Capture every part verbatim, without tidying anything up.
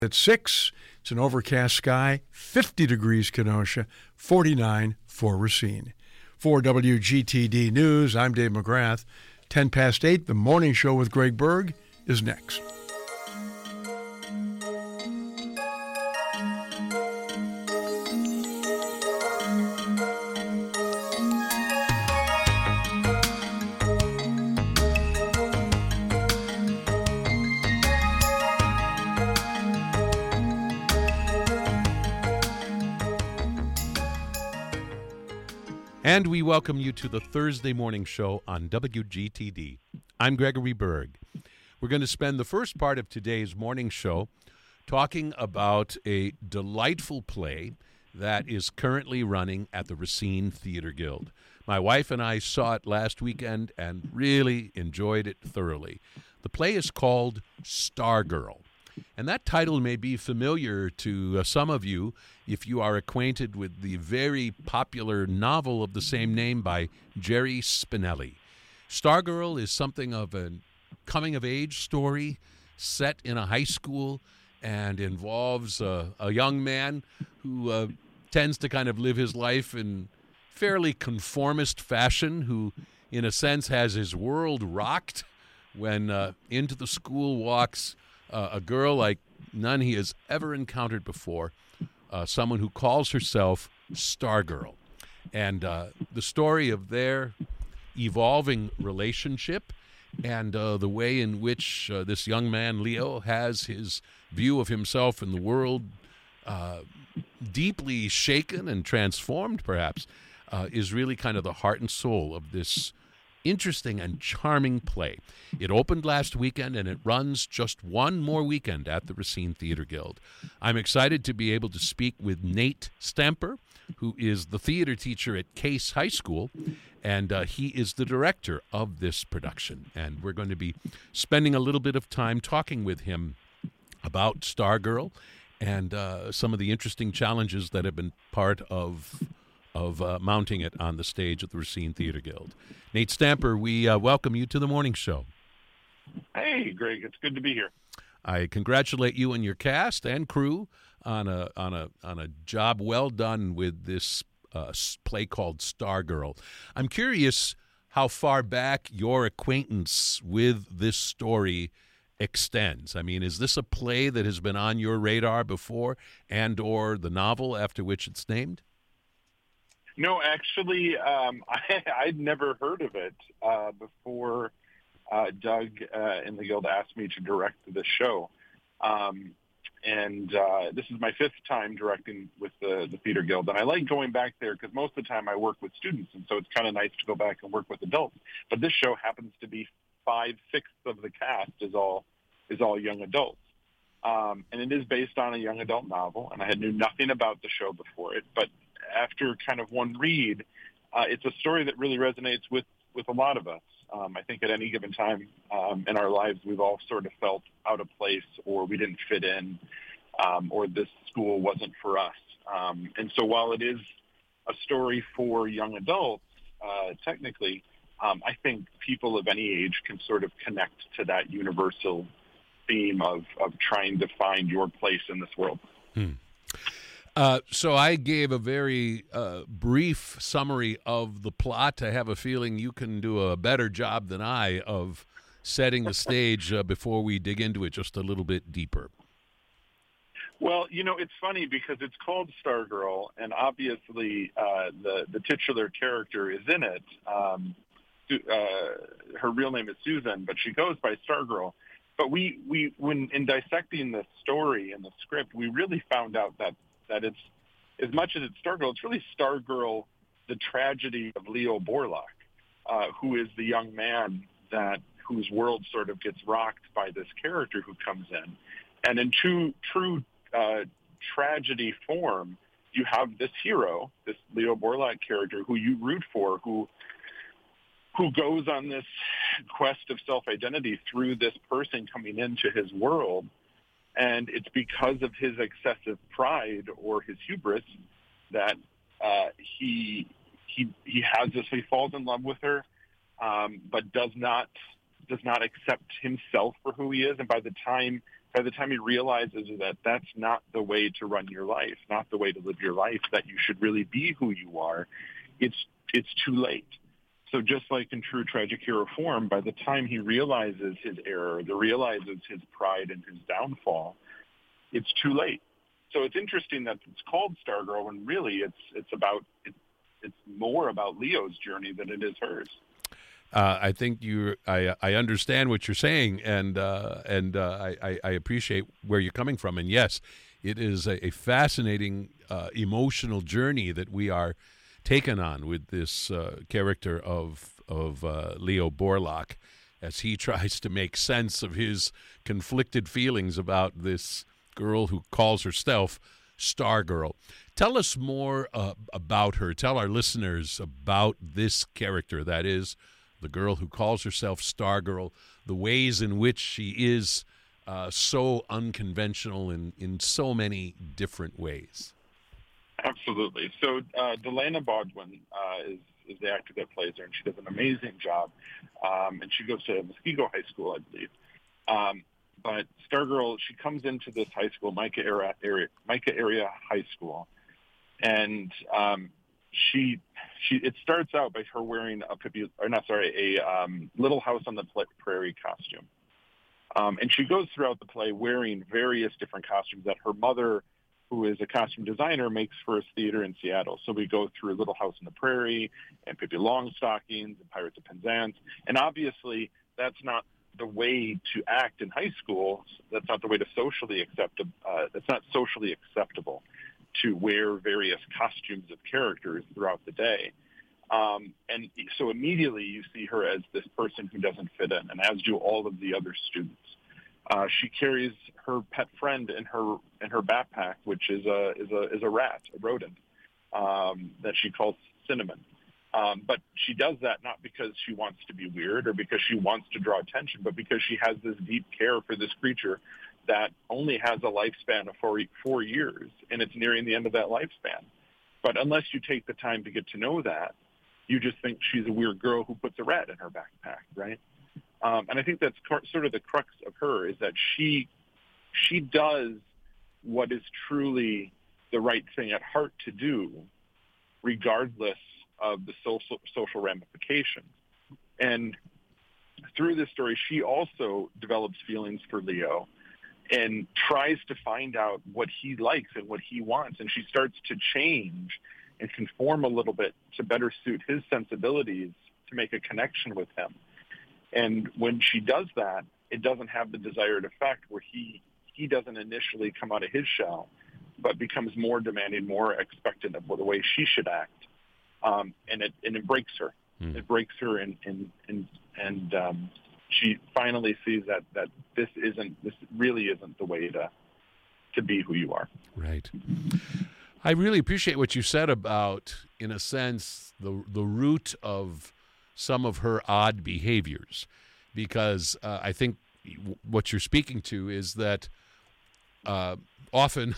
At six, it's an overcast sky, fifty degrees Kenosha, forty-nine for Racine. For W G T D News, I'm Dave McGrath. ten past eight, the morning show with Greg Berg is next. And we welcome you to the Thursday morning show on W G T D. I'm Gregory Berg. We're going to spend the first part of today's morning show talking about a delightful play that is currently running at the Racine Theater Guild. My wife and I saw it last weekend and really enjoyed it thoroughly. The play is called Stargirl. And that title may be familiar to uh, some of you if you are acquainted with the very popular novel of the same name by Jerry Spinelli. Stargirl is something of a coming-of-age story set in a high school and involves uh, a young man who uh, tends to kind of live his life in fairly conformist fashion, who in a sense has his world rocked when uh, into the school walks Uh, a girl like none he has ever encountered before, uh, someone who calls herself Stargirl. And uh, the story of their evolving relationship and uh, the way in which uh, this young man, Leo, has his view of himself and the world uh, deeply shaken and transformed, perhaps, uh, is really kind of the heart and soul of this interesting and charming play. It opened last weekend, and it runs just one more weekend at the Racine Theater Guild. I'm excited to be able to speak with Nate Stamper, who is the theater teacher at Case High School, and uh, he is the director of this production. And we're going to be spending a little bit of time talking with him about Stargirl and uh, some of the interesting challenges that have been part of of uh, mounting it on the stage at the Racine Theater Guild. Nate Stamper, we uh, welcome you to the morning show. Hey, Greg, it's good to be here. I congratulate you and your cast and crew on a on a on a job well done with this uh, play called Stargirl. I'm curious how far back your acquaintance with this story extends. I mean, is this a play that has been on your radar before, and or the novel after which it's named? No, actually, um, I, I'd never heard of it uh, before uh, Doug uh, in the Guild asked me to direct the show. Um, and uh, this is my fifth time directing with the, the Theater Guild. And I like going back there because most of the time I work with students, and so it's kind of nice to go back and work with adults. But this show happens to be five-sixths of the cast is all is all young adults. Um, and it is based on a young adult novel, and I had knew nothing about the show before it. But after kind of one read, uh, it's a story that really resonates with, with a lot of us. Um, I think at any given time um, in our lives, we've all sort of felt out of place, or we didn't fit in, um, or this school wasn't for us. Um, and so while it is a story for young adults, uh, technically, um, I think people of any age can sort of connect to that universal theme of, of trying to find your place in this world. Hmm. Uh, so I gave a very uh, brief summary of the plot. I have a feeling you can do a better job than I of setting the stage uh, before we dig into it just a little bit deeper. Well, you know, it's funny because it's called Stargirl, and obviously uh, the, the titular character is in it. Um, uh, her real name is Susan, but she goes by Stargirl. But we, we when in dissecting the story and the script, we really found out that that it's, as much as it's Stargirl, it's really Stargirl, the tragedy of Leo Borlaug, uh, who is the young man that whose world sort of gets rocked by this character who comes in. And in true, true uh, tragedy form, you have this hero, this Leo Borlaug character who you root for, who who goes on this quest of self-identity through this person coming into his world. And it's because of his excessive pride or his hubris that uh, he he he has this. He falls in love with her, um, but does not does not accept himself for who he is. And by the time by the time he realizes that that's not the way to run your life, not the way to live your life, that you should really be who you are, it's it's too late. So just like in true tragic hero form, by the time he realizes his error, the realizes his pride and his downfall, it's too late. So it's interesting that it's called Stargirl when really it's it's about it, it's more about Leo's journey than it is hers. Uh, I think you. I I understand what you're saying, and uh, and uh, I I appreciate where you're coming from. And yes, it is a, a fascinating uh, emotional journey that we are taken on with this uh, character of of uh, Leo Borlak, as he tries to make sense of his conflicted feelings about this girl who calls herself Stargirl. Tell us more uh, about her. Tell our listeners about this character that is the girl who calls herself Stargirl, the ways in which she is uh, so unconventional in, in so many different ways. Absolutely. So uh, Delana Baldwin uh, is, is the actor that plays her, and she does an amazing job. Um, and she goes to Muskego High School, I believe. Um, but Stargirl, she comes into this high school, Micah area, area, Micah area High School, and um, she she it starts out by her wearing a Pippi, or not sorry, a um, Little House on the Prairie costume, um, and she goes throughout the play wearing various different costumes that her mother, who is a costume designer, makes for a theater in Seattle. So we go through Little House on the Prairie and Pippi Longstockings and Pirates of Penzance, and obviously that's not the way to act in high school. That's not the way to socially accept. Uh, that's not socially acceptable to wear various costumes of characters throughout the day. Um, and so immediately you see her as this person who doesn't fit in, and as do all of the other students. Uh, she carries her pet friend in her in her backpack, which is a is a is a rat, a rodent, um, that she calls Cinnamon. Um, but she does that not because she wants to be weird or because she wants to draw attention, but because she has this deep care for this creature that only has a lifespan of four, four years, and it's nearing the end of that lifespan. But unless you take the time to get to know that, you just think she's a weird girl who puts a rat in her backpack, right? Um, and I think that's sort of the crux of her, is that she she does what is truly the right thing at heart to do, regardless of the social, social ramifications. And through this story, she also develops feelings for Leo and tries to find out what he likes and what he wants. And she starts to change and conform a little bit to better suit his sensibilities, to make a connection with him. And when she does that, it doesn't have the desired effect where he, he doesn't initially come out of his shell, but becomes more demanding, more expectant of the way she should act. Um, and it and it breaks her. Mm. It breaks her, and and and, and um, she finally sees that, that this isn't this really isn't the way to to be who you are. Right. I really appreciate what you said about, in a sense, the the root of some of her odd behaviors, because uh, I think what you're speaking to is that uh, often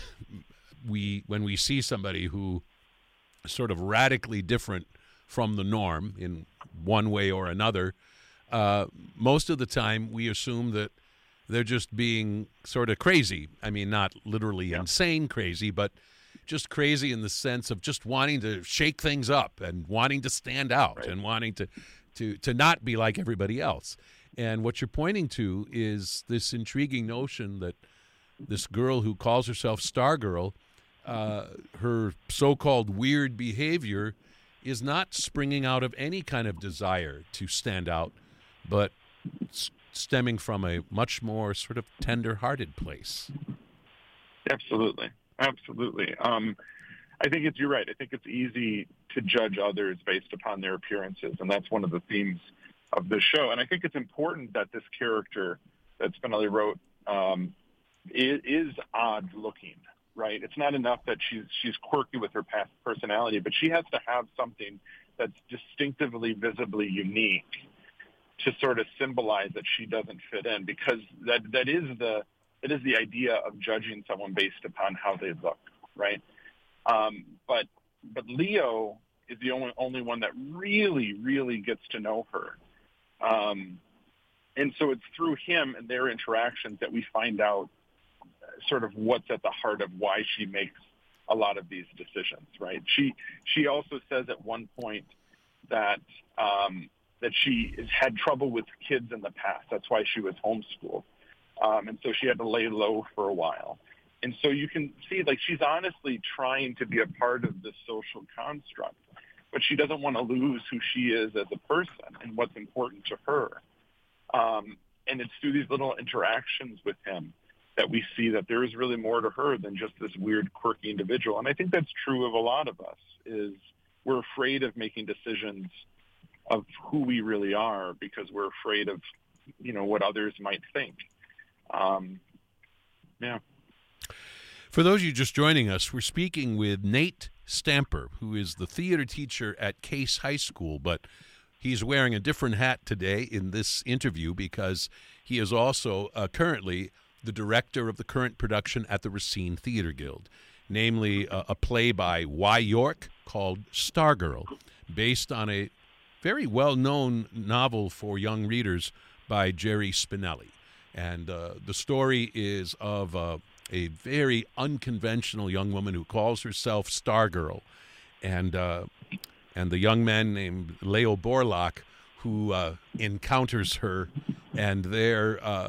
we when we see somebody who sort of radically different from the norm in one way or another, uh, most of the time we assume that they're just being sort of crazy. I mean, not literally yeah. insane crazy, but just crazy in the sense of just wanting to shake things up and wanting to stand out right. and wanting to, to, to not be like everybody else. And what you're pointing to is this intriguing notion that this girl who calls herself Stargirl, Uh, her so-called weird behavior is not springing out of any kind of desire to stand out, but s- stemming from a much more sort of tender-hearted place. Absolutely. Absolutely. Um, I think it's, you're right. I think it's easy to judge others based upon their appearances, and that's one of the themes of the show. And I think it's important that this character that Spinelli wrote um, is, is odd-looking. Right. It's not enough that she's she's quirky with her past personality, but she has to have something that's distinctively, visibly unique to sort of symbolize that she doesn't fit in, because that that is the it is the idea of judging someone based upon how they look. Right. Um, but but Leo is the only only one that really, really gets to know her. Um, and so it's through him and their interactions that we find out sort of what's at the heart of why she makes a lot of these decisions, right? She she also says at one point that um, that she has had trouble with kids in the past. That's why she was homeschooled, um, and so she had to lay low for a while. And so you can see, like, she's honestly trying to be a part of this social construct, but she doesn't want to lose who she is as a person and what's important to her. Um, and it's through these little interactions with him that we see that there is really more to her than just this weird, quirky individual. And I think that's true of a lot of us, is we're afraid of making decisions of who we really are because we're afraid of, you know, what others might think. Um, yeah. For those of you just joining us, we're speaking with Nate Stamper, who is the theater teacher at Case High School, but he's wearing a different hat today in this interview because he is also uh, currently the director of the current production at the Racine Theater Guild, namely uh, a play by Wye York called Stargirl, based on a very well-known novel for young readers by Jerry Spinelli. And uh, the story is of uh, a very unconventional young woman who calls herself Stargirl, and uh, and the young man named Leo Borlak who uh, encounters her, and their uh,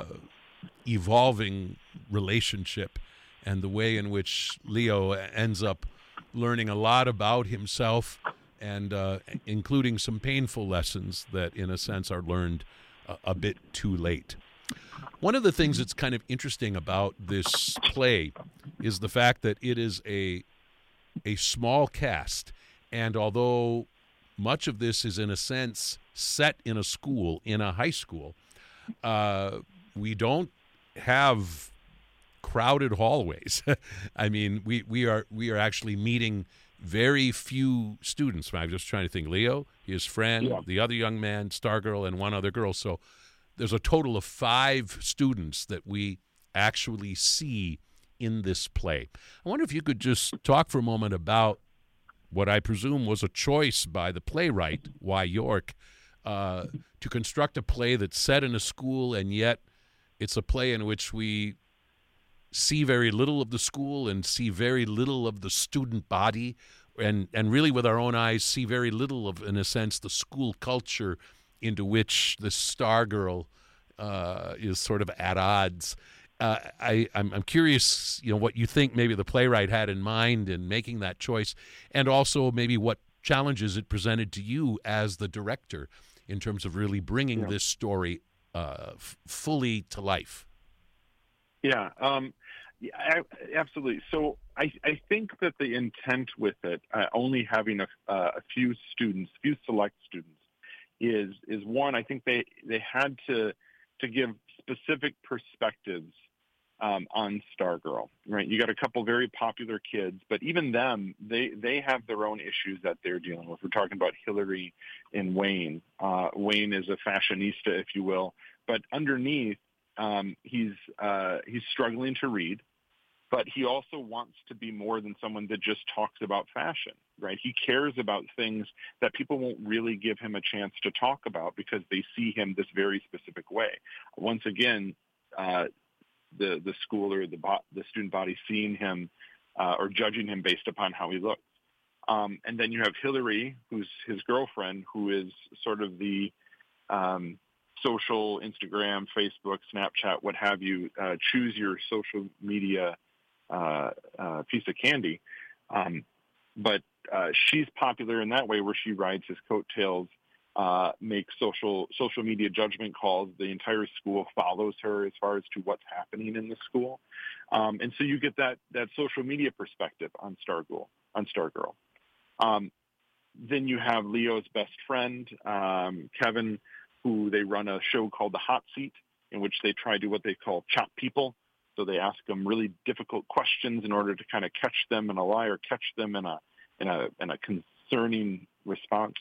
evolving relationship, and the way in which Leo ends up learning a lot about himself, and uh, including some painful lessons that, in a sense, are learned a, a bit too late. One of the things that's kind of interesting about this play is the fact that it is a a small cast, and although much of this is, in a sense, set in a school, in a high school, uh, we don't have crowded hallways. I mean, we, we are we are actually meeting very few students. I'm just trying to think. Leo, his friend, yeah. the other young man, Stargirl, and one other girl. So there's a total of five students that we actually see in this play. I wonder if you could just talk for a moment about what I presume was a choice by the playwright, Wye York, uh, to construct a play that's set in a school, and yet it's a play in which we see very little of the school and see very little of the student body, and, and really with our own eyes see very little of, in a sense, the school culture into which the Stargirl uh, is sort of at odds. Uh, I, I'm, I'm curious, you know, what you think maybe the playwright had in mind in making that choice, and also maybe what challenges it presented to you as the director in terms of really bringing yeah. this story uh, f- fully to life. Yeah, um, yeah I, absolutely. So I, I think that the intent with it, uh, only having a, uh, a few students, few select students, is is one. I think they, they had to to give specific perspectives um, on Stargirl. Right, you got a couple very popular kids, but even them, they they have their own issues that they're dealing with. We're talking about Hillary and Wayne. Uh, Wayne is a fashionista, if you will, but underneath, um, he's uh, he's struggling to read. But he also wants to be more than someone that just talks about fashion, right? He cares about things that people won't really give him a chance to talk about because they see him this very specific way. Once again, uh, the the school or the bo- the student body seeing him uh, or judging him based upon how he looks. Um, and then you have Hillary, who's his girlfriend, who is sort of the um, social, Instagram, Facebook, Snapchat, what have you, uh, choose your social media Uh, uh, piece of candy. Um, but uh, she's popular in that way where she rides his coattails, uh, makes social social media judgment calls. The entire school follows her as far as to what's happening in the school. Um, and so you get that that social media perspective on Stargirl. On Stargirl. Um, then you have Leo's best friend, um, Kevin, who they run a show called The Hot Seat, in which they try to what they call chop people. So they ask them really difficult questions in order to kind of catch them in a lie or catch them in a in a in a concerning response.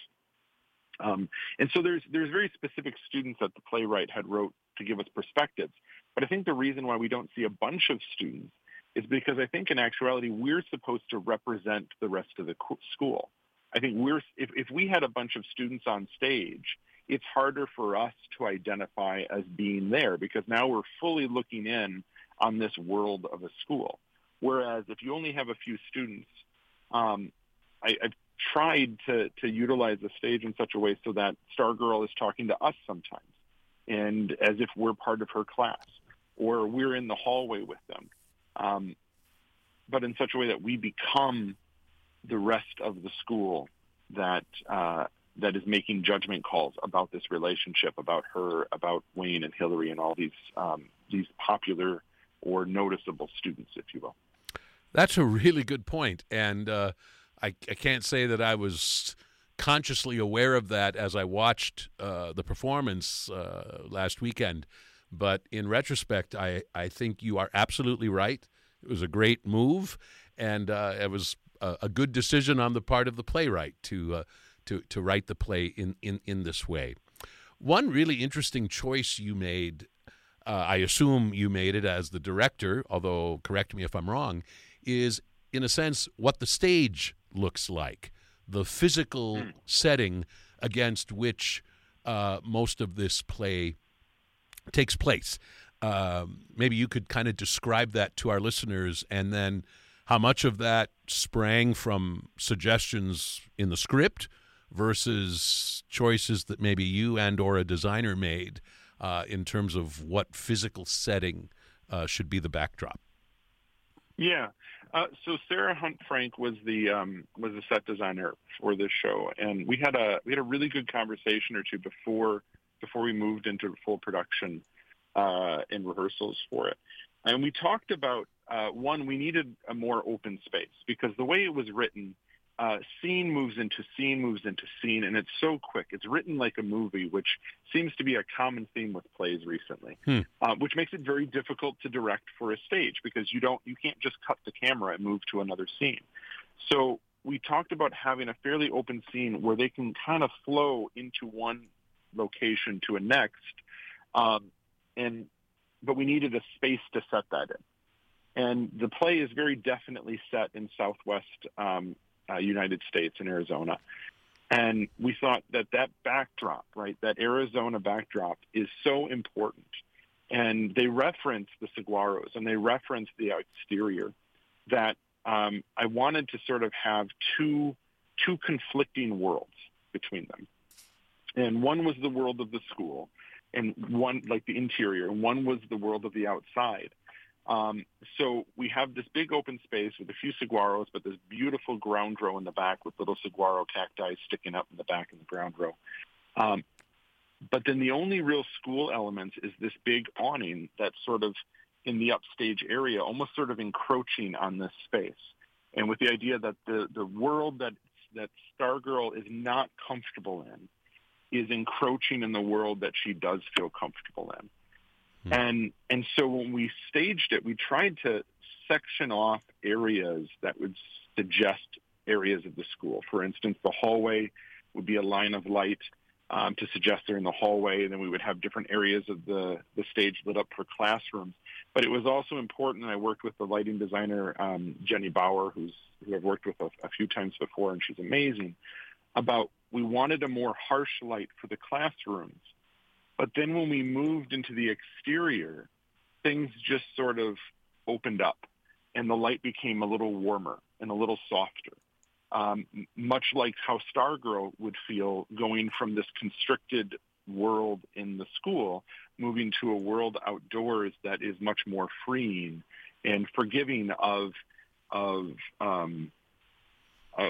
Um, and so there's there's very specific students that the playwright had wrote to give us perspectives. But I think the reason why we don't see a bunch of students is because I think in actuality we're supposed to represent the rest of the school. I think we're if, if we had a bunch of students on stage, it's harder for us to identify as being there because now we're fully looking in on this world of a school. Whereas if you only have a few students, um, I, I've tried to, to utilize the stage in such a way so that Stargirl is talking to us sometimes, and as if we're part of her class, or we're in the hallway with them, um, but in such a way that we become the rest of the school that uh, that is making judgment calls about this relationship, about her, about Wayne and Hillary, and all these um, these popular or noticeable students, if you will. That's a really good point, and uh, I, I can't say that I was consciously aware of that as I watched uh, the performance uh, last weekend. But in retrospect, I, I think you are absolutely right. It was a great move, and uh, it was a, a good decision on the part of the playwright to uh, to to write the play in, in, in this way. One really interesting choice you made, uh, I assume you made it as the director, although correct me if I'm wrong, is, in a sense, what the stage looks like, the physical mm. setting against which uh, most of this play takes place. Um, maybe you could kind of describe that to our listeners, and then how much of that sprang from suggestions in the script versus choices that maybe you and or a designer made uh, in terms of what physical setting uh, should be the backdrop. Yeah. Uh, so Sarah Hunt Frank was the um, was the set designer for this show, and we had a we had a really good conversation or two before before we moved into full production uh, and rehearsals for it. And we talked about uh, one, we needed a more open space because the way it was written, uh, scene moves into scene moves into scene, and it's so quick. It's written like a movie, which seems to be a common theme with plays recently, hmm. uh, which makes it very difficult to direct for a stage because you don't, you can't just cut the camera and move to another scene. So we talked about having a fairly open scene where they can kind of flow into one location to a next, um, and but we needed a space to set that in. And the play is very definitely set in Southwest um, uh, United States in Arizona. And we thought that that backdrop, right, that Arizona backdrop is so important. And they reference the saguaros and they reference the exterior that um, I wanted to sort of have two two conflicting worlds between them. And one was the world of the school, and one, like the interior, and one was the world of the outside. Um, so we have this big open space with a few saguaros, but this beautiful ground row in the back with little saguaro cacti sticking up in the back in the ground row. Um, but then the only real school element is this big awning that's sort of in the upstage area, almost sort of encroaching on this space. And with the idea that the, the world that, that Stargirl is not comfortable in is encroaching in the world that she does feel comfortable in. And and so when we staged it, we tried to section off areas that would suggest areas of the school. For instance, the hallway would be a line of light um, to suggest they're in the hallway, and then we would have different areas of the, the stage lit up for classrooms. But it was also important, and I worked with the lighting designer, um, Jenny Bauer, who's who I've worked with a, a few times before, and she's amazing, about we wanted a more harsh light for the classrooms. But then when we moved into the exterior, things just sort of opened up, and the light became a little warmer and a little softer, um, much like how Stargirl would feel going from this constricted world in the school, moving to a world outdoors that is much more freeing and forgiving of, of um, uh,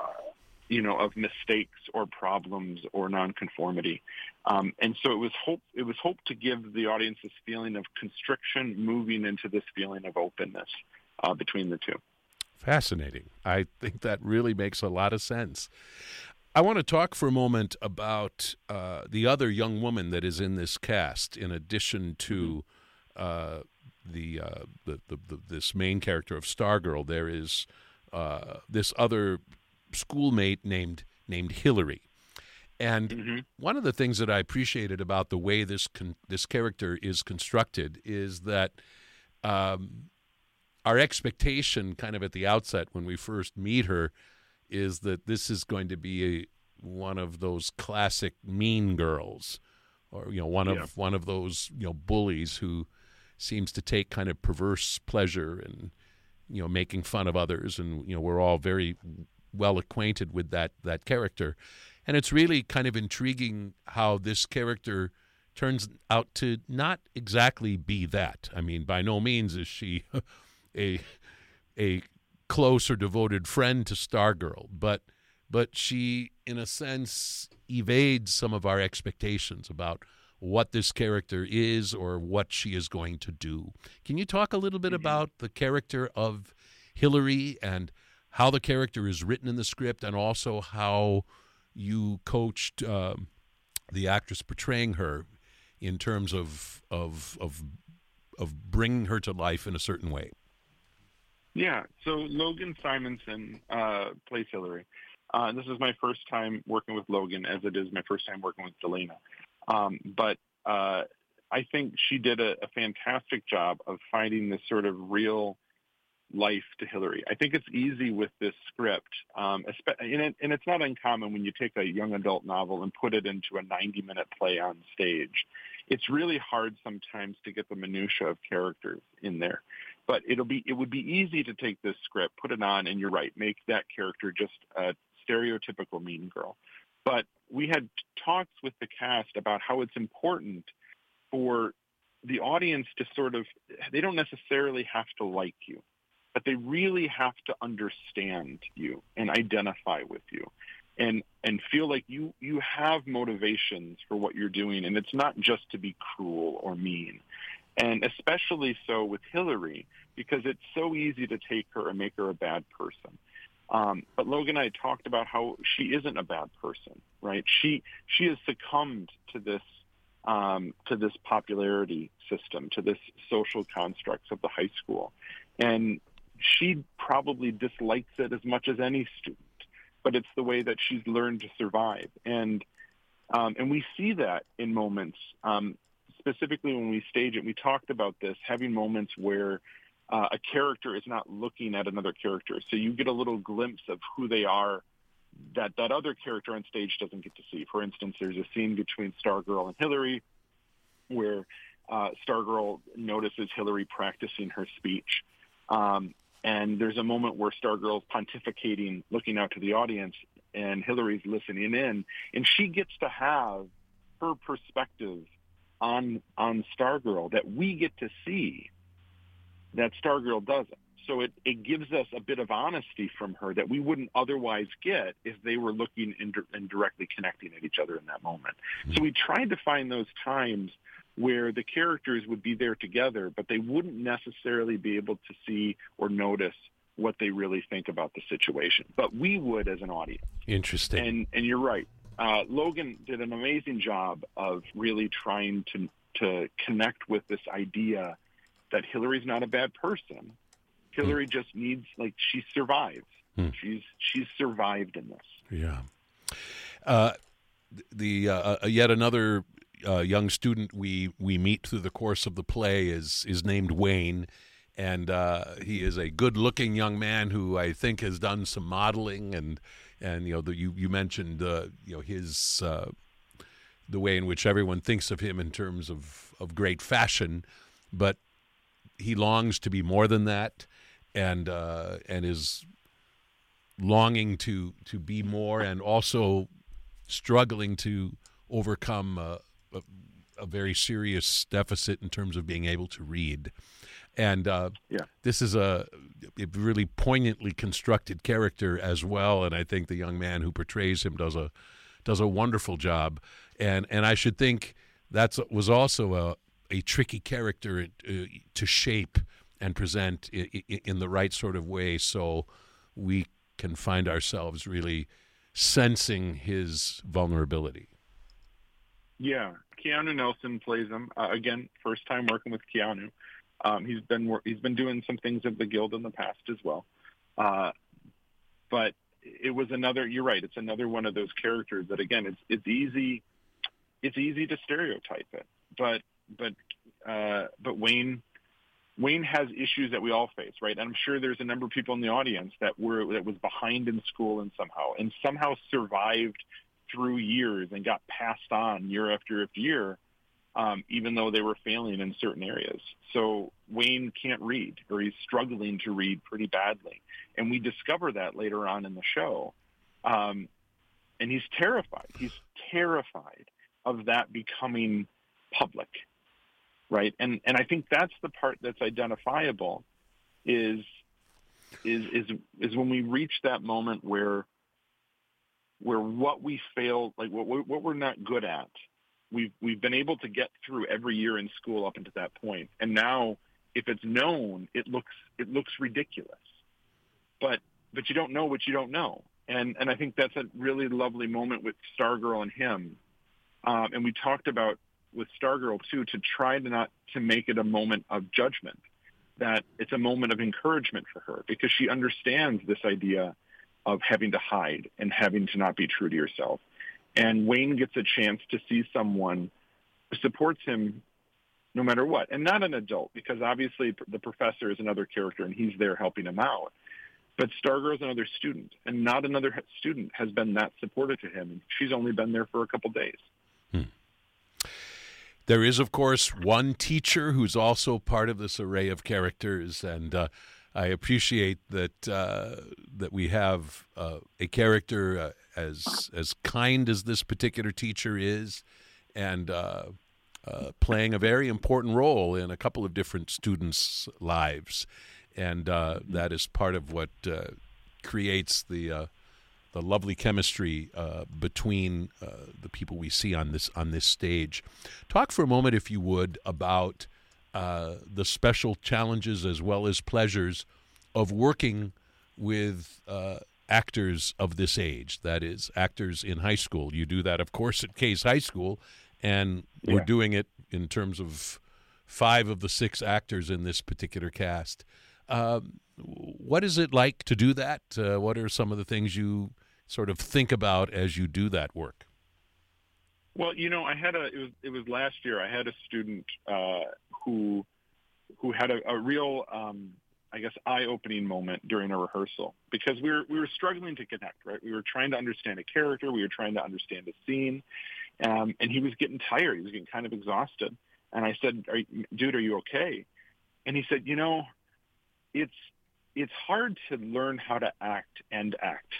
you know, of mistakes or problems or nonconformity. Um, and so it was hope, it was hoped to give the audience this feeling of constriction moving into this feeling of openness uh, between the two. Fascinating. I think that really makes a lot of sense. I want to talk for a moment about uh, the other young woman that is in this cast, in addition to uh, the, uh, the, the, the this main character of Stargirl. There is uh, this other schoolmate named named Hillary. And mm-hmm. one of the things that I appreciated about the way this con- this character is constructed is that um, our expectation kind of at the outset when we first meet her is that this is going to be a, one of those classic mean girls, or you know one of yeah. one of those you know bullies who seems to take kind of perverse pleasure in, you know, making fun of others, and you know, we're all very well acquainted with that that character, and it's really kind of intriguing how this character turns out to not exactly be that. I mean, by no means is she a a close or devoted friend to Stargirl, but but she, in a sense, evades some of our expectations about what this character is or what she is going to do. Can you talk a little bit mm-hmm. about the character of Hillary and how the character is written in the script, and also how you coached um, the actress portraying her in terms of of of of bringing her to life in a certain way? Yeah. So Logan Simonson uh, plays Hillary. Uh, this is my first time working with Logan, as it is my first time working with Delana. Um, but uh, I think she did a, a fantastic job of finding this sort of real life to Hillary. I think it's easy with this script, um, and, it, and it's not uncommon when you take a young adult novel and put it into a ninety-minute play on stage. It's really hard sometimes to get the minutia of characters in there. But it'll be it would be easy to take this script, put it on, and you're right, make that character just a stereotypical mean girl. But we had talks with the cast about how it's important for the audience to sort of, they don't necessarily have to like you, but they really have to understand you and identify with you and and feel like you, you have motivations for what you're doing, and it's not just to be cruel or mean. And especially so with Hillary, because it's so easy to take her and make her a bad person. Um, but Logan and I talked about how she isn't a bad person, right? She she has succumbed to this um, to this popularity system, to this social constructs of the high school, and she probably dislikes it as much as any student. But it's the way that she's learned to survive, and um, and we see that in moments. Um, specifically, when we stage it, we talked about this having moments where Uh, a character is not looking at another character. So you get a little glimpse of who they are that that other character on stage doesn't get to see. For instance, there's a scene between Stargirl and Hillary where uh, Stargirl notices Hillary practicing her speech. Um, and there's a moment where Stargirl's pontificating, looking out to the audience, and Hillary's listening in. And she gets to have her perspective on on Stargirl that we get to see, that Stargirl doesn't. So it, it gives us a bit of honesty from her that we wouldn't otherwise get if they were looking and, and directly connecting at each other in that moment. Mm-hmm. So we tried to find those times where the characters would be there together, but they wouldn't necessarily be able to see or notice what they really think about the situation. But we would as an audience. Interesting. And, and you're right. Uh, Logan did an amazing job of really trying to to connect with this idea that Hillary's not a bad person. Hillary mm. just needs, like, she survives. Mm. She's she's survived in this. Yeah. Uh, the uh, uh, yet another uh, young student we we meet through the course of the play is is named Wayne, and uh, he is a good-looking young man who I think has done some modeling, and and you know the, you you mentioned uh, you know his uh, the way in which everyone thinks of him in terms of of great fashion, but he longs to be more than that, and uh, and is longing to to be more, and also struggling to overcome a, a, a very serious deficit in terms of being able to read. And uh, yeah. this is a, a really poignantly constructed character as well, and I think the young man who portrays him does a does a wonderful job. And and I should think that was also a a tricky character uh, to shape and present in, in the right sort of way, so we can find ourselves really sensing his vulnerability. Yeah, Keanu Nelson plays him. Uh, again, first time working with Keanu. Um, he's been he's been doing some things at the Guild in the past as well. Uh, but it was another. You're right. It's another one of those characters that, again, it's it's easy. It's easy to stereotype it, but. But uh, but Wayne Wayne has issues that we all face, right? And I'm sure there's a number of people in the audience that were that was behind in school and somehow and somehow survived through years and got passed on year after after year. um, even though they were failing in certain areas. So Wayne can't read, or he's struggling to read pretty badly. And we discover that later on in the show. Um, and he's terrified. He's terrified of that becoming public, right? And and I think that's the part that's identifiable is is is is when we reach that moment where where what we failed, like what what we're not good at, we've we've been able to get through every year in school up until that point, and now if it's known, it looks it looks ridiculous. But but you don't know what you don't know, and and I think that's a really lovely moment with Stargirl and him, um, and we talked about with Stargirl too, to try to not to make it a moment of judgment, that it's a moment of encouragement for her, because she understands this idea of having to hide and having to not be true to yourself. And Wayne gets a chance to see someone who supports him no matter what, and not an adult, because obviously the professor is another character and he's there helping him out. But Stargirl is another student, and not another student has been that supportive to him. And she's only been there for a couple days. Hmm. There is, of course, one teacher who's also part of this array of characters, and uh, I appreciate that uh, that we have uh, a character uh, as as kind as this particular teacher is, and uh, uh, playing a very important role in a couple of different students' lives, and uh, that is part of what uh, creates the uh, the lovely chemistry uh, between uh, the people we see on this on this stage. Talk for a moment, if you would, about uh, the special challenges as well as pleasures of working with uh, actors of this age. That is, actors in high school. You do that, of course, at Case High School, and Yeah. we're doing it in terms of five of the six actors in this particular cast. Um, what is it like to do that? Uh, what are some of the things you sort of think about as you do that work? Well, you know, I had a it was it was last year. I had a student uh, who who had a, a real um, I guess eye-opening moment during a rehearsal, because we were we were struggling to connect. Right, we were trying to understand a character, we were trying to understand a scene, um, and he was getting tired. He was getting kind of exhausted. And I said, are you, "Dude, are you okay?" And he said, "You know, it's it's hard to learn how to act and act."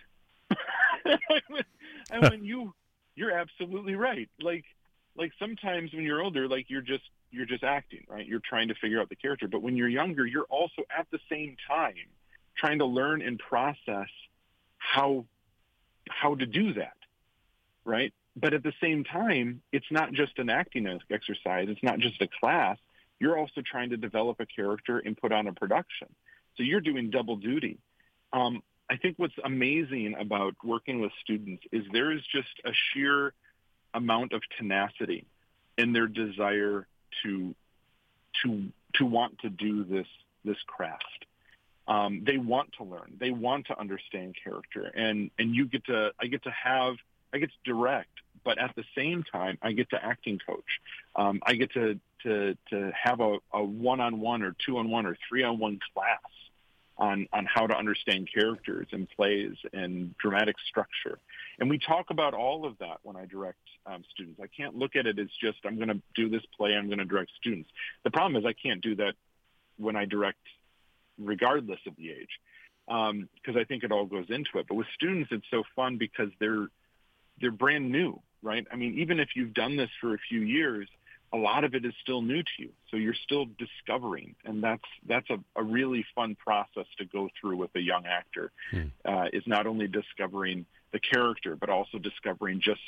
And when you you're absolutely right. Like like sometimes when you're older, like you're just you're just acting, right? You're trying to figure out the character. But when you're younger, you're also at the same time trying to learn and process how how to do that, right? But at the same time, it's not just an acting exercise. It's not just a class. You're also trying to develop a character and put on a production. So you're doing double duty. Um, I think what's amazing about working with students is there is just a sheer amount of tenacity in their desire to to to want to do this this craft. Um, they want to learn. They want to understand character, and and you get to I get to have I get to direct, but at the same time I get to acting coach. Um, I get to to to have a, a one-on-one or two-on-one or three-on-one class on, on how to understand characters and plays and dramatic structure. And we talk about all of that when I direct um, students. I can't look at it as just, I'm going to do this play, I'm going to direct students. The problem is I can't do that when I direct regardless of the age, because um, I think it all goes into it. But with students, it's so fun because they're they're brand new, right? I mean, even if you've done this for a few years, a lot of it is still new to you. So you're still discovering, and that's that's a, a really fun process to go through with a young actor, hmm. uh, is not only discovering the character, but also discovering just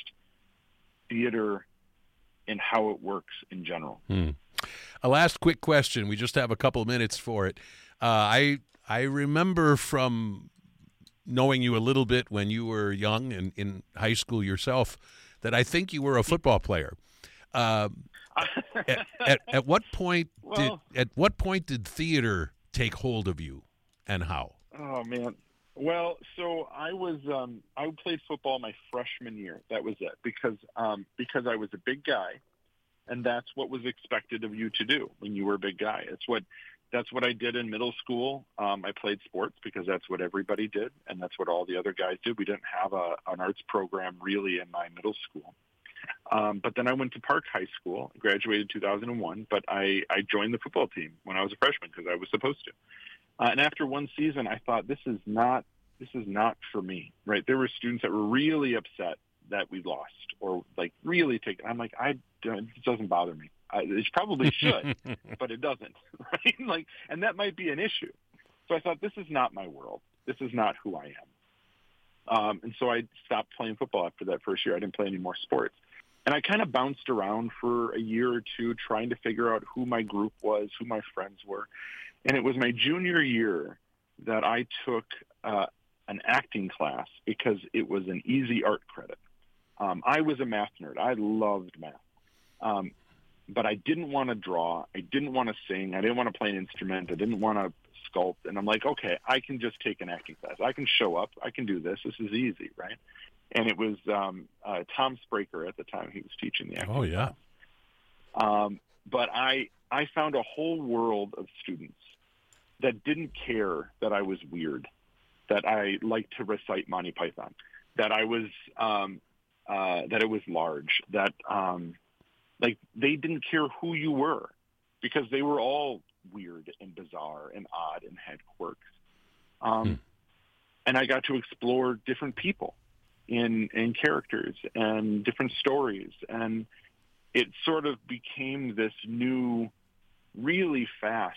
theater and how it works in general. Hmm. A last quick question. We just have a couple of minutes for it. Uh, I I remember from knowing you a little bit when you were young and in high school yourself that I think you were a football player. Um, at, at, at what point well, did at what point did theater take hold of you, and how? Oh man, well, so I was um, I played football my freshman year. That was it, because um, because I was a big guy, and that's what was expected of you to do when you were a big guy. It's what that's what I did in middle school. Um, I played sports because that's what everybody did, and that's what all the other guys did. We didn't have a, an arts program really in my middle school. Um, but then I went to Park High School, graduated in two thousand one, but I, I joined the football team when I was a freshman because I was supposed to. Uh, and after one season, I thought, this is not this is not for me, right? There were students that were really upset that we lost or, like, really taken. I'm like, I don't, it doesn't bother me. I, it probably should, but it doesn't, right? Like, and that might be an issue. So I thought, this is not my world. This is not who I am. Um, and so I stopped playing football after that first year. I didn't play any more sports. And I kind of bounced around for a year or two trying to figure out who my group was, who my friends were. And it was my junior year that I took uh, an acting class because it was an easy art credit. Um, I was a math nerd. I loved math. Um, but I didn't want to draw. I didn't want to sing. I didn't want to play an instrument. I didn't want to sculpt. And I'm like, okay, I can just take an acting class. I can show up. I can do this. This is easy, right? And it was um, uh, Tom Spraker at the time. He was teaching the acting Oh, yeah. class. Um, but I, I found a whole world of students that didn't care that I was weird, that I liked to recite Monty Python, that I was um, uh, that it was large, that um, like they didn't care who you were because they were all weird and bizarre and odd and had quirks. Um, hmm. And I got to explore different people in in characters and different stories, and it sort of became this new, really fast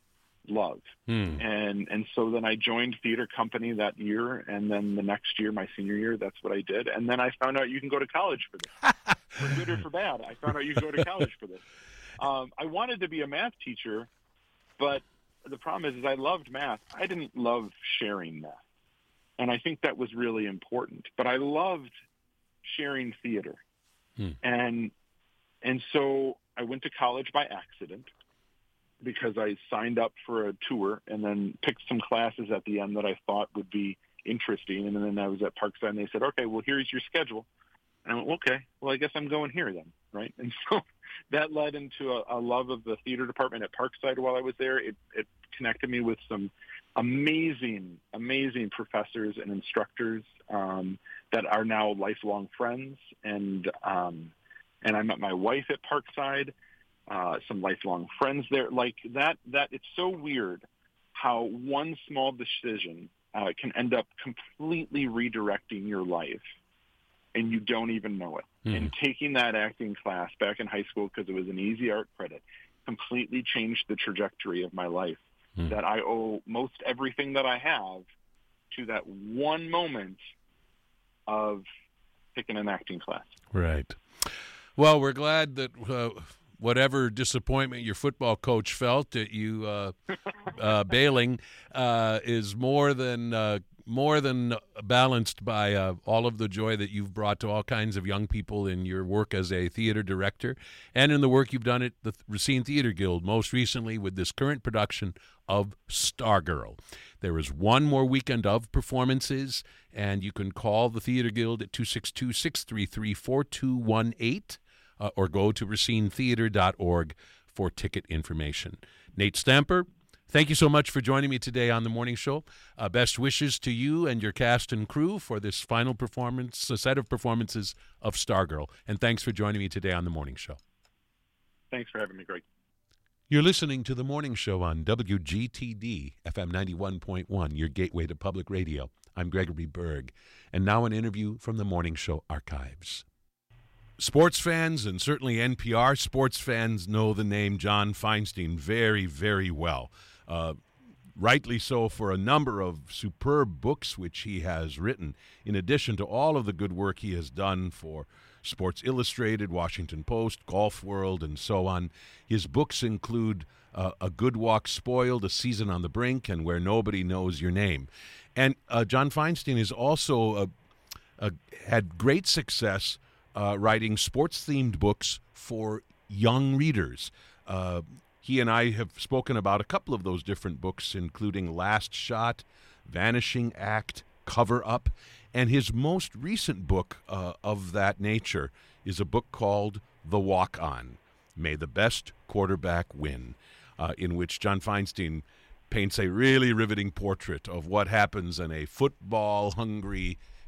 love. Hmm. And and so then I joined theater company that year, and then the next year, my senior year, that's what I did. And then I found out you can go to college for this. For good or for bad, I found out you can go to college for this. Um, I wanted to be a math teacher, but the problem is, is I loved math. I didn't love sharing math. And I think that was really important. But I loved sharing theater. Hmm. And and so I went to college by accident because I signed up for a tour and then picked some classes at the end that I thought would be interesting. And then I was at Parkside, and they said, okay, well, here's your schedule. And I went, okay, well, I guess I'm going here then, right? And so that led into a, a love of the theater department at Parkside while I was there. It, it connected me with some amazing, amazing professors and instructors um, that are now lifelong friends. And um, and I met my wife at Parkside, uh, some lifelong friends there. Like that, that it's so weird how one small decision uh, can end up completely redirecting your life, and you don't even know it. Mm-hmm. And taking that acting class back in high school, because it was an easy art credit, completely changed the trajectory of my life. Mm-hmm. That I owe most everything that I have to that one moment of taking an acting class. Right. Well, we're glad that uh, whatever disappointment your football coach felt at you uh, uh, bailing uh, is more than uh, more than balanced by uh, all of the joy that you've brought to all kinds of young people in your work as a theater director and in the work you've done at the Racine Theater Guild, most recently with this current production of Stargirl. There is one more weekend of performances, and you can call the Theater Guild at two six two, six three three, four two one eight uh, or go to racine theater dot org for ticket information. Nate Stamper, thank you so much for joining me today on the morning show. Uh, best wishes to you and your cast and crew for this final performance, a set of performances of Stargirl. And thanks for joining me today on the morning show. Thanks for having me, Greg. You're listening to the morning show on W G T D, F M ninety-one point one, your gateway to public radio. I'm Gregory Berg. And now an interview from the morning show archives. Sports fans, and certainly N P R sports fans, know the name John Feinstein very, very well. Uh, rightly so, for a number of superb books which he has written, in addition to all of the good work he has done for Sports Illustrated, Washington Post, Golf World, and so on. His books include uh, A Good Walk Spoiled, A Season on the Brink, and Where Nobody Knows Your Name. And uh, John Feinstein has also uh, uh, had great success uh, writing sports-themed books for young readers. Uh, he and I have spoken about a couple of those different books, including Last Shot, Vanishing Act, Cover Up, and his most recent book uh, of that nature is a book called The Walk On, May the Best Quarterback Win, uh, in which John Feinstein paints a really riveting portrait of what happens in a football-hungry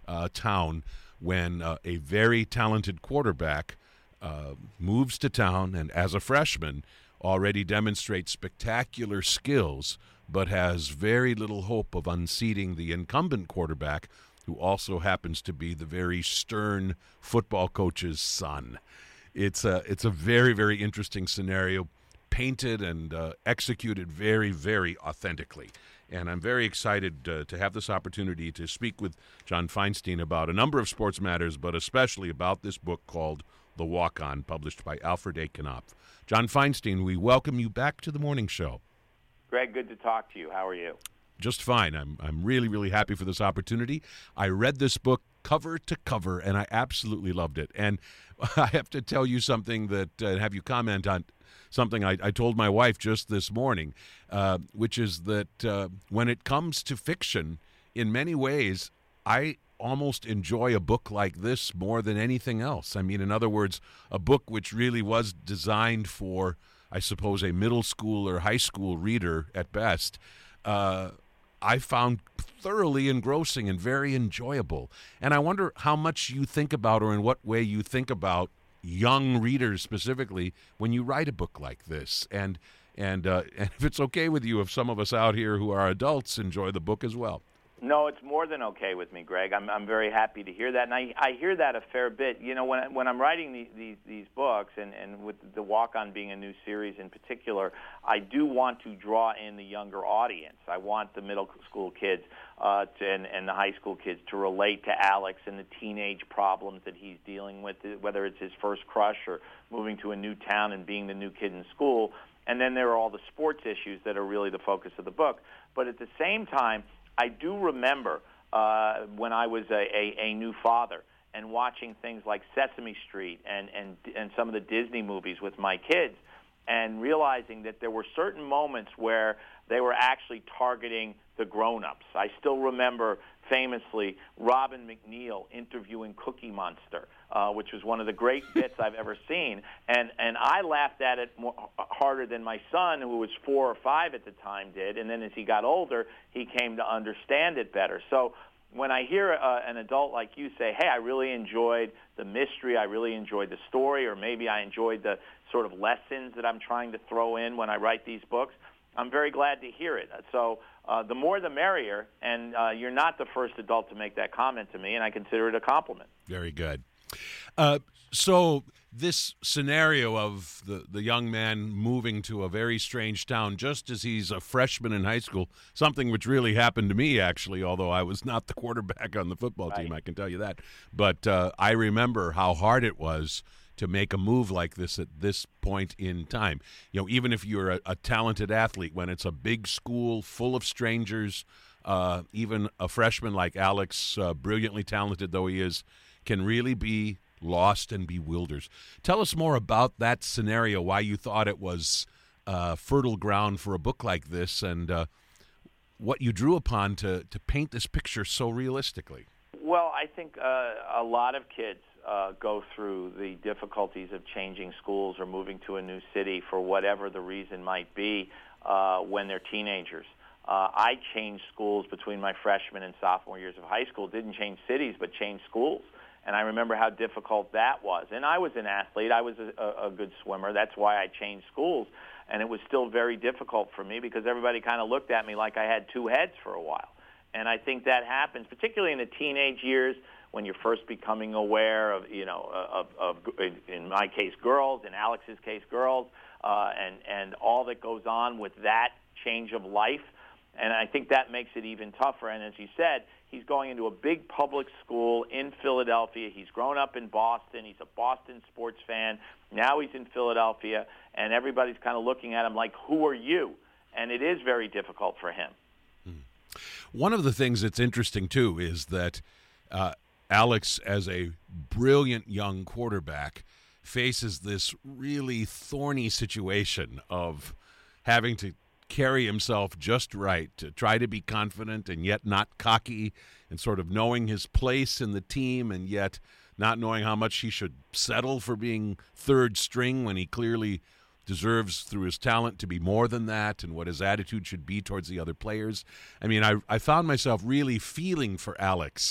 uh, town when uh, a very talented quarterback uh, moves to town and as a freshman already demonstrates spectacular skills, but has very little hope of unseating the incumbent quarterback, who also happens to be the very stern football coach's son. It's a, it's a very, very interesting scenario, painted and uh, executed very, very authentically. And I'm very excited uh, to have this opportunity to speak with John Feinstein about a number of sports matters, but especially about this book called The Walk-On, published by Alfred A. Knopf. John Feinstein, we welcome you back to the morning show. Greg, good to talk to you. How are you? Just fine. I'm I'm really, really happy for this opportunity. I read this book cover to cover, and I absolutely loved it. And I have to tell you something that, uh, have you comment on something I, I told my wife just this morning, uh, which is that uh, when it comes to fiction, in many ways, I almost enjoy a book like this more than anything else. I mean, in other words, a book which really was designed for, I suppose, a middle school or high school reader at best, uh, I found thoroughly engrossing and very enjoyable. And I wonder how much you think about, or in what way you think about, young readers specifically when you write a book like this. And and, uh, and if it's okay with you, if some of us out here who are adults enjoy the book as well. No, it's more than okay with me, Greg. I'm I'm very happy to hear that, and I, I hear that a fair bit. You know, when when I'm writing these these, these books, and, and with the Walk-On being a new series in particular, I do want to draw in the younger audience. I want the middle school kids uh, to, and, and the high school kids to relate to Alex and the teenage problems that he's dealing with, whether it's his first crush or moving to a new town and being the new kid in school. And then there are all the sports issues that are really the focus of the book. But at the same time, I do remember uh, when I was a, a, a new father and watching things like Sesame Street and, and, and some of the Disney movies with my kids, and realizing that there were certain moments where they were actually targeting the grown-ups. I still remember famously Robin McNeil interviewing Cookie Monster, uh, which was one of the great bits I've ever seen. And, and I laughed at it more, harder than my son, who was four or five at the time, did. And then as he got older, he came to understand it better. So when I hear uh, an adult like you say, hey, I really enjoyed the mystery, I really enjoyed the story, or maybe I enjoyed the sort of lessons that I'm trying to throw in when I write these books, I'm very glad to hear it. So uh, the more the merrier, and uh, you're not the first adult to make that comment to me, and I consider it a compliment. Very good. Uh, so this scenario of the, the young man moving to a very strange town just as he's a freshman in high school, something which really happened to me, actually, although I was not the quarterback on the football Right. team, I can tell you that. But uh, I remember how hard it was to make a move like this at this point in time. You know, even if you're a, a talented athlete, when it's a big school full of strangers, uh, even a freshman like Alex, uh, brilliantly talented though he is, can really be lost and bewildered. Tell us more about that scenario, why you thought it was uh, fertile ground for a book like this, and uh, what you drew upon to, to paint this picture so realistically. Well, I think uh, a lot of kids uh, go through the difficulties of changing schools or moving to a new city for whatever the reason might be uh, when they're teenagers. Uh, I changed schools between my freshman and sophomore years of high school. Didn't change cities, but changed schools. And I remember how difficult that was. And I was an athlete. I was a, a good swimmer. That's why I changed schools. And it was still very difficult for me because everybody kind of looked at me like I had two heads for a while. And I think that happens, particularly in the teenage years when you're first becoming aware of, you know, of, of in my case, girls, in Alex's case, girls, uh, and, and all that goes on with that change of life. And I think that makes it even tougher. And as you said, he's going into a big public school in Philadelphia. He's grown up in Boston. He's a Boston sports fan. Now he's in Philadelphia, and everybody's kind of looking at him like, who are you? And it is very difficult for him. One of the things that's interesting, too, is that uh, Alex, as a brilliant young quarterback, faces this really thorny situation of having to carry himself just right, to try to be confident and yet not cocky, and sort of knowing his place in the team and yet not knowing how much he should settle for being third string when he clearly deserves, through his talent, to be more than that, and what his attitude should be towards the other players. I mean, I, I found myself really feeling for Alex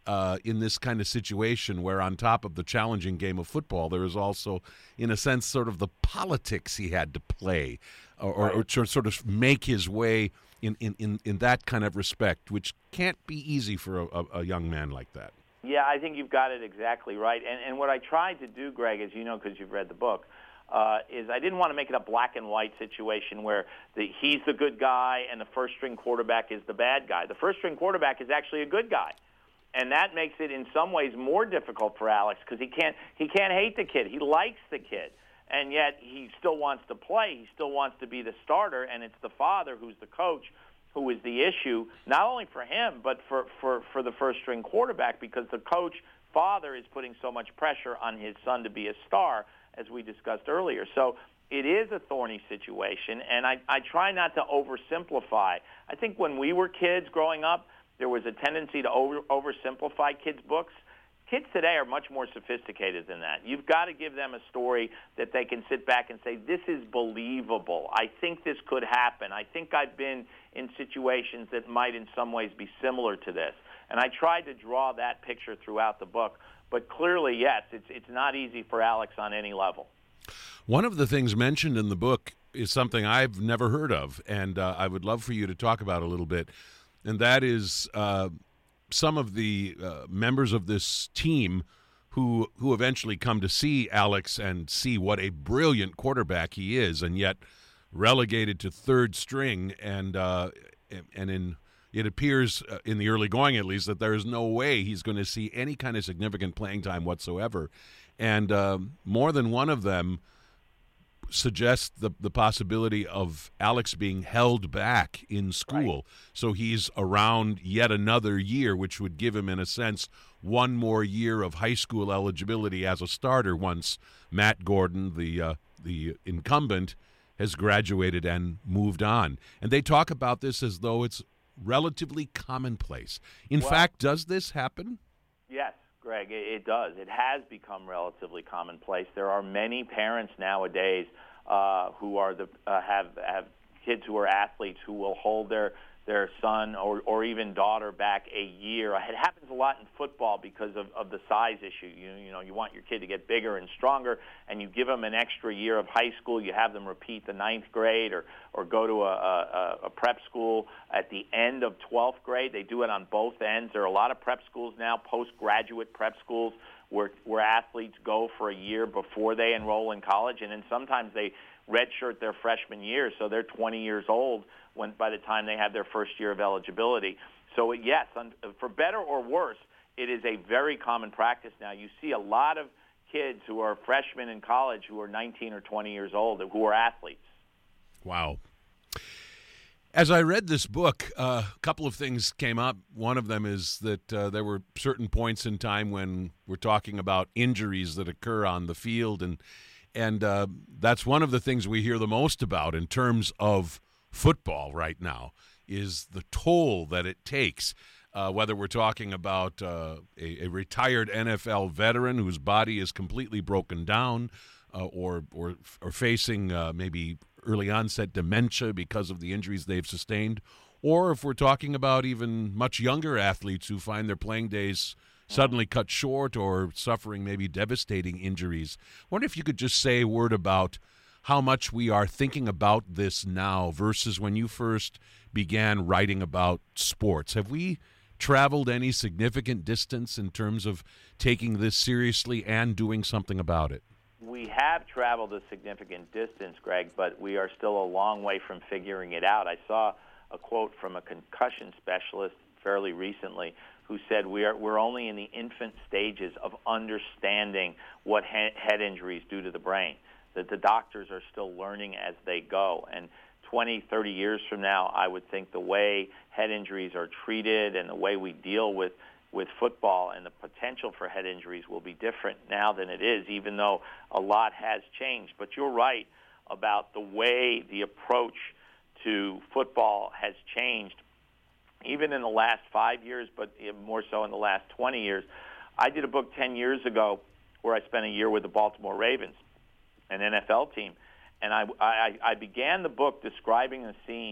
uh, in this kind of situation where on top of the challenging game of football, there is also, in a sense, sort of the politics he had to play or, right. or, or to sort of make his way in, in, in, in that kind of respect, which can't be easy for a, a young man like that. Yeah, I think you've got it exactly right. And, and what I tried to do, Greg, as you know because you've read the book, uh, is I didn't want to make it a black and white situation where the, he's the good guy and the first-string quarterback is the bad guy. The first-string quarterback is actually a good guy. And that makes it in some ways more difficult for Alex because he can't, he can't hate the kid. He likes the kid. And yet he still wants to play. He still wants to be the starter. And it's the father who's the coach who is the issue, not only for him, but for, for, for the first-string quarterback because the coach, father, is putting so much pressure on his son to be a star, as we discussed earlier. So it is a thorny situation, and I, I try not to oversimplify. I think when we were kids growing up, there was a tendency to over, oversimplify kids' books. Kids today are much more sophisticated than that. You've got to give them a story that they can sit back and say, this is believable. I think this could happen. I think I've been in situations that might in some ways be similar to this. And I tried to draw that picture throughout the book. But clearly, yes, it's it's not easy for Alex on any level. One of the things mentioned in the book is something I've never heard of, and uh, I would love for you to talk about a little bit, and that is uh, some of the uh, members of this team who who eventually come to see Alex and see what a brilliant quarterback he is, and yet relegated to third string, and uh, and in it appears uh, in the early going at least that there is no way he's going to see any kind of significant playing time whatsoever, and uh, more than one of them suggests the the possibility of Alex being held back in school, right. So he's around yet another year, which would give him, in a sense, one more year of high school eligibility as a starter once Matt Gordon, the uh, the incumbent, has graduated and moved on. And they talk about this as though it's relatively commonplace. In well, fact, does this happen? Yes, Greg, it does. It has become relatively commonplace. There are many parents nowadays uh, who are the uh, have have kids who are athletes who will hold their their son or, or even daughter back a year. It happens a lot in football because of, of the size issue. You, you know, you want your kid to get bigger and stronger, and you give them an extra year of high school. You have them repeat the ninth grade or, or go to a, a, a prep school at the end of twelfth grade. They do it on both ends. There are a lot of prep schools now, postgraduate prep schools, where, where athletes go for a year before they enroll in college, and then sometimes they redshirt their freshman year, so they're twenty years old when by the time they have their first year of eligibility. So yes, for better or worse, it is a very common practice now. You see a lot of kids who are freshmen in college who are nineteen or twenty years old who are athletes. Wow. As I read this book, uh, a couple of things came up. One of them is that uh, there were certain points in time when we're talking about injuries that occur on the field, and And uh, that's one of the things we hear the most about in terms of football right now is the toll that it takes, uh, whether we're talking about uh, a, a retired N F L veteran whose body is completely broken down uh, or, or, or facing uh, maybe early onset dementia because of the injuries they've sustained, or if we're talking about even much younger athletes who find their playing days suddenly cut short or suffering maybe devastating injuries. I wonder if you could just say a word about how much we are thinking about this now versus when you first began writing about sports. Have we traveled any significant distance in terms of taking this seriously and doing something about it? We have traveled a significant distance, Greg, but we are still a long way from figuring it out. I saw a quote from a concussion specialist fairly recently who said we are, we're only in the infant stages of understanding what he- head injuries do to the brain, that the doctors are still learning as they go. And twenty, thirty years from now, I would think the way head injuries are treated and the way we deal with, with football and the potential for head injuries will be different now than it is, even though a lot has changed. But you're right about the way the approach to football has changed even in the last five years, but more so in the last twenty years. I did a book ten years ago where I spent a year with the Baltimore Ravens, an N F L team, and I, I, I began the book describing a scene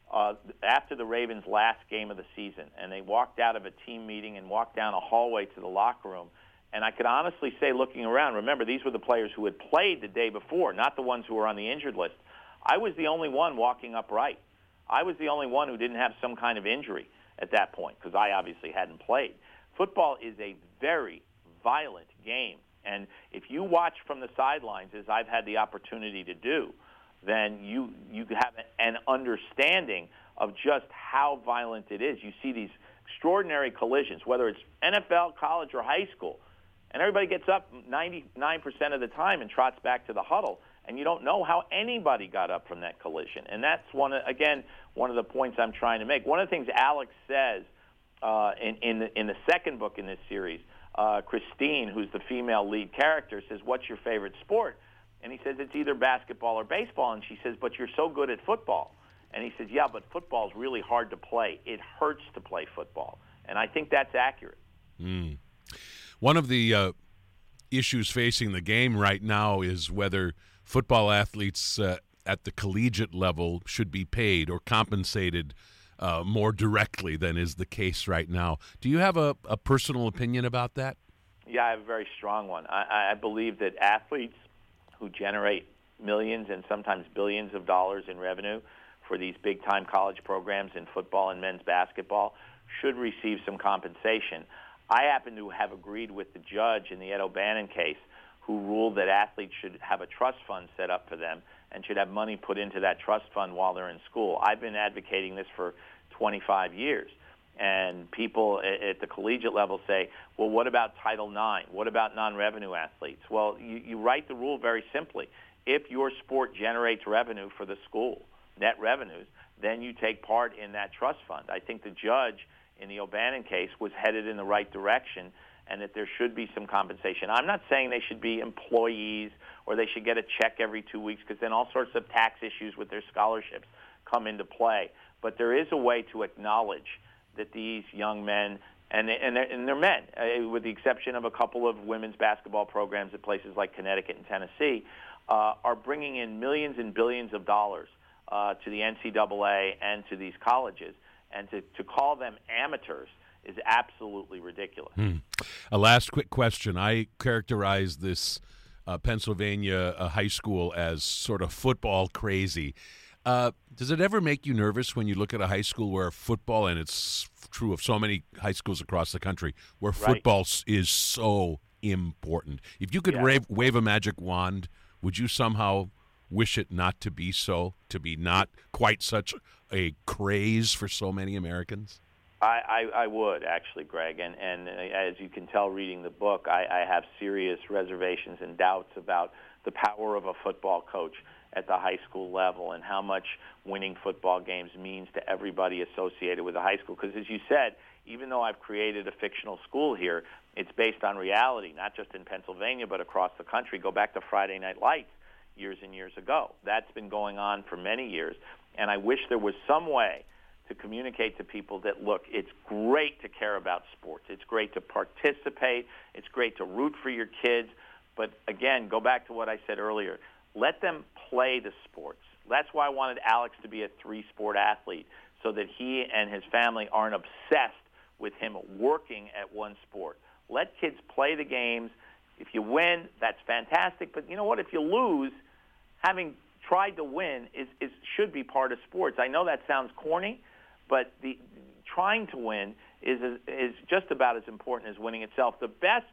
uh, after the Ravens' last game of the season, and they walked out of a team meeting and walked down a hallway to the locker room. And I could honestly say, looking around, remember, these were the players who had played the day before, not the ones who were on the injured list. I was the only one walking upright. I was the only one who didn't have some kind of injury at that point, because I obviously hadn't played. Football is a very violent game. And if you watch from the sidelines, as I've had the opportunity to do, then you you have an understanding of just how violent it is. You see these extraordinary collisions, whether it's N F L, college, or high school, and everybody gets up ninety-nine percent of the time and trots back to the huddle, and you don't know how anybody got up from that collision. And that's, one of, again, one of the points I'm trying to make. One of the things Alex says uh, in, in, the, in the second book in this series, uh, Christine, who's the female lead character, says, "What's your favorite sport?" And he says, "It's either basketball or baseball." And she says, "But you're so good at football." And he says, "Yeah, but football's really hard to play. It hurts to play football." And I think that's accurate. Mm. One of the uh, issues facing the game right now is whether football athletes uh, at the collegiate level should be paid or compensated uh, more directly than is the case right now. Do you have a, a personal opinion about that? Yeah, I have a very strong one. I, I believe that athletes who generate millions and sometimes billions of dollars in revenue for these big-time college programs in football and men's basketball should receive some compensation. I happen to have agreed with the judge in the Ed O'Bannon case, who ruled that athletes should have a trust fund set up for them and should have money put into that trust fund while they're in school. I've been advocating this for twenty-five years. And people at the collegiate level say, well, what about Title nine? What about non-revenue athletes? Well, you, you write the rule very simply. If your sport generates revenue for the school, net revenues, then you take part in that trust fund. I think the judge in the O'Bannon case was headed in the right direction, and that there should be some compensation. I'm not saying they should be employees or they should get a check every two weeks, because then all sorts of tax issues with their scholarships come into play. But there is a way to acknowledge that these young men, and, and, they're, and they're men, uh, with the exception of a couple of women's basketball programs at places like Connecticut and Tennessee, uh, are bringing in millions and billions of dollars uh, to the N C double A and to these colleges. And to, to call them amateurs is absolutely ridiculous. Hmm. A last quick question. I characterize this uh, Pennsylvania uh, high school as sort of football crazy. Uh, does it ever make you nervous when you look at a high school where football, and it's true of so many high schools across the country, where Right. football is so important? If you could Yeah. wave, wave a magic wand, would you somehow wish it not to be so, to be not quite such a craze for so many Americans? I, I, I would, actually, Greg. And, and as you can tell reading the book, I, I have serious reservations and doubts about the power of a football coach at the high school level and how much winning football games means to everybody associated with the high school. Because as you said, even though I've created a fictional school here, it's based on reality, not just in Pennsylvania, but across the country. Go back to Friday Night Lights years and years ago. That's been going on for many years. And I wish there was some way to communicate to people that, look, it's great to care about sports. It's great to participate. It's great to root for your kids. But, again, go back to what I said earlier. Let them play the sports. That's why I wanted Alex to be a three-sport athlete, so that he and his family aren't obsessed with him working at one sport. Let kids play the games. If you win, that's fantastic. But you know what? If you lose, having tried to win is, is should be part of sports. I know that sounds corny, but the trying to win is is just about as important as winning itself. The best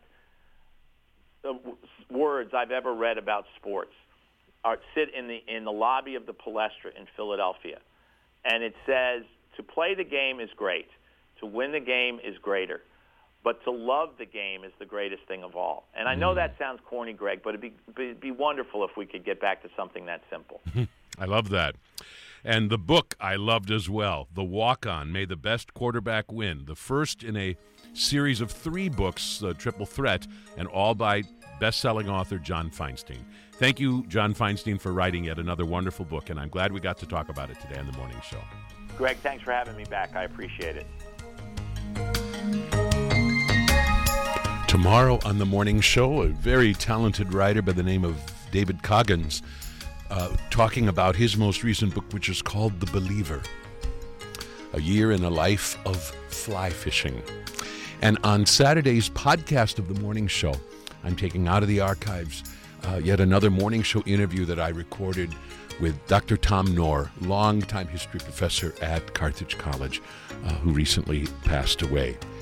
uh, words I've ever read about sports are sit in the in the lobby of the Palestra in Philadelphia, and it says, "To play the game is great. To win the game is greater. But to love the game is the greatest thing of all." And I know that sounds corny, Greg, but it'd be, it'd be wonderful if we could get back to something that simple. I love that. And the book I loved as well, The Walk-On, May the Best Quarterback Win, the first in a series of three books, The Triple Threat, and all by best-selling author John Feinstein. Thank you, John Feinstein, for writing yet another wonderful book, and I'm glad we got to talk about it today on The Morning Show. Greg, thanks for having me back. I appreciate it. Tomorrow on The Morning Show, a very talented writer by the name of David Coggins uh, talking about his most recent book, which is called The Believer. A Year in a Life of Fly Fishing. And on Saturday's podcast of the morning show, I'm taking out of the archives uh, yet another morning show interview that I recorded with Doctor Tom Knorr, longtime history professor at Carthage College, uh, who recently passed away.